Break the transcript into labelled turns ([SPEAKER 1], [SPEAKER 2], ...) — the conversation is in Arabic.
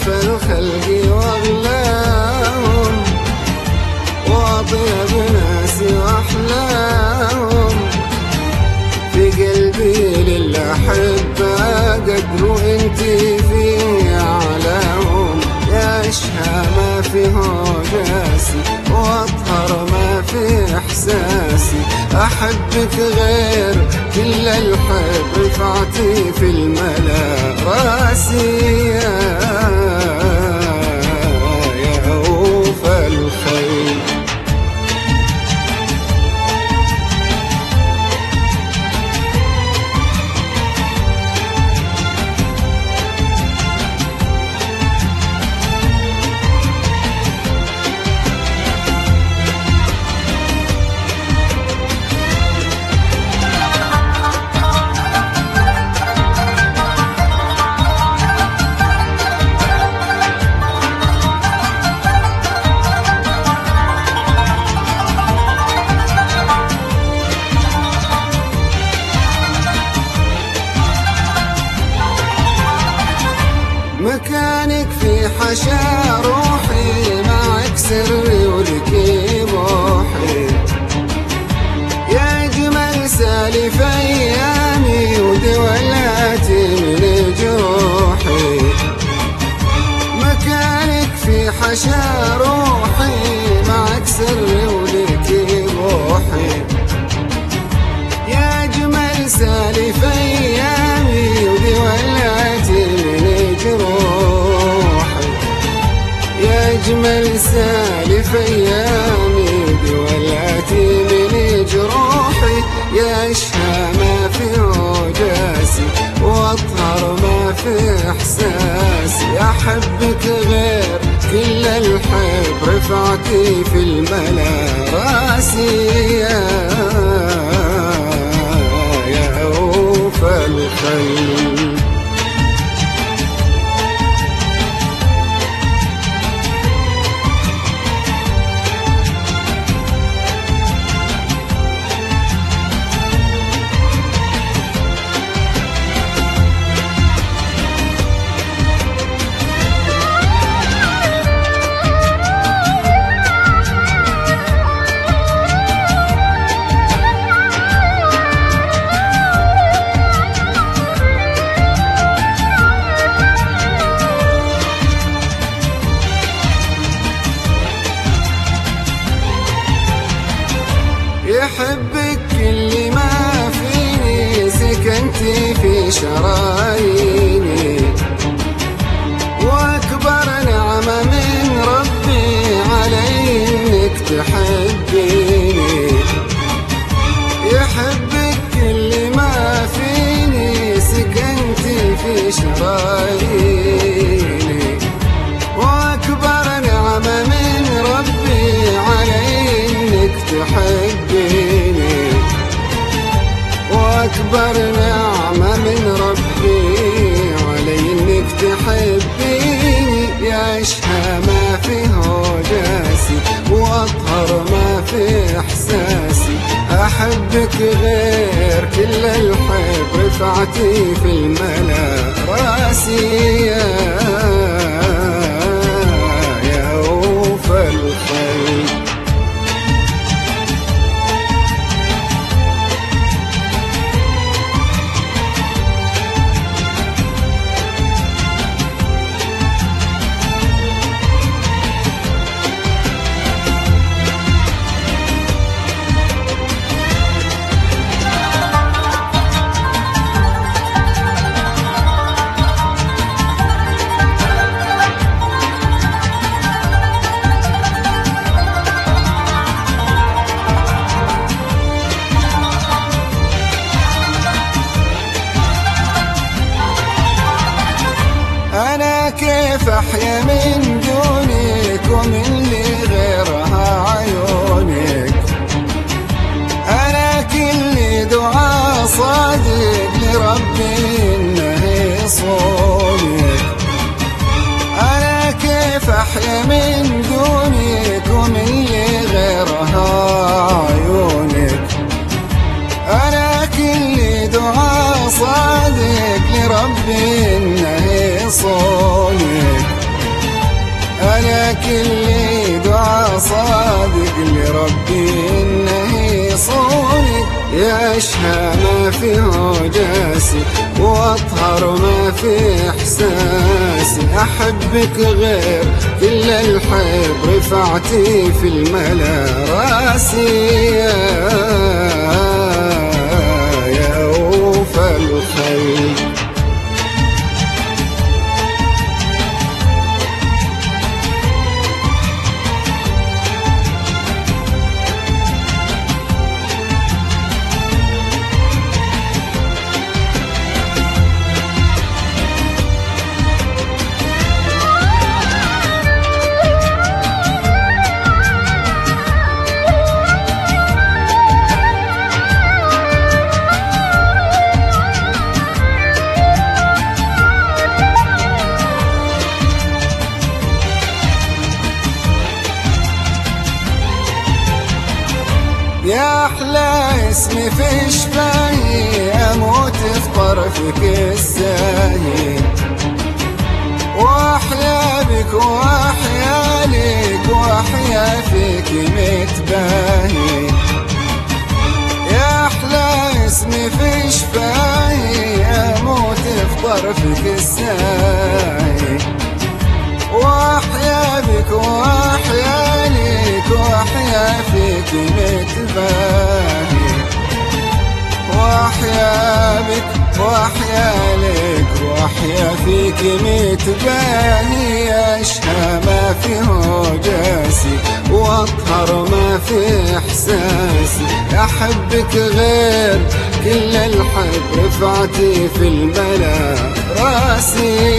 [SPEAKER 1] الخلق واغلاهم، واطيب ناس واحلاهم، في قلبي للأحبة قدر وانتي في أعلاهم. يا أشهى ما في هوجاسي واطهر ما في إحساسي، أحبك غير كل الحب رفعتي في الملا راسي. يا أوفى الخير مكانك في حشا روحي، معك سري ولكي بوحي، يا أجمل سالف أيامي ودولاتي من جروحي. مكانك في حشا روحي، معك سري ولكي بوحي، يا أجمل سالف أيامي ودولاتي من جروحي، يا أجمل سالف أيامي ودولاتي من جروحي. يا أشهى ما في وجاسي وأطهر ما في إحساسي، أحبك غير كل الحب رفعتي في الملا راسي. يا أوفى الخير يحبك كل ما فيني، سكنتي في شراييني، وأكبر نعمة من ربي علي إنك تحبيني. يحبك كل ما فيني، سكنتي في شراييني، وأكبر نعمة من ربي علي إنك تحبيني، وأكبر نعمة من ربي علي إنك تحبيني. يا أشهى ما في هوجاسي وأطهر ما في إحساسي، أحبك غير كل الحب رفعتي في الملا راسي. يا أوفى الخير أنا كيف أحيا من دونك ومن لي غيرها عيونك، أنا كل دعاء صادق لربي إنه يصونك. أنا كيف أحيا من دونك ومن لي غيرها عيونك، أنا كل دعاء صادق لربي إنه يصونك. كل دعاء صادق لربي إنه يصوني، يشهى ما فيه جاسي واطهر ما في احساسي، احبك غير كل الحب رفعتي في الملا راسي يا اوفى الخلق. يا أحلى اسم في شفاهي أموت في طرفك الساهي، وأحيا بك وأحيا لك وأحيا فيك متباهي. يا أحلى اسم في شفاهي أموت في طرفك الساهي، وأحيا بك وأحيا لك وأحيا فيك متباهي، وأحيا بك وأحيا لك وأحيا فيك متباهي، أشهى ما فيه جاسي وأطهر ما في إحساسي، أحبك غير كل الحب رفعتي في الملا راسي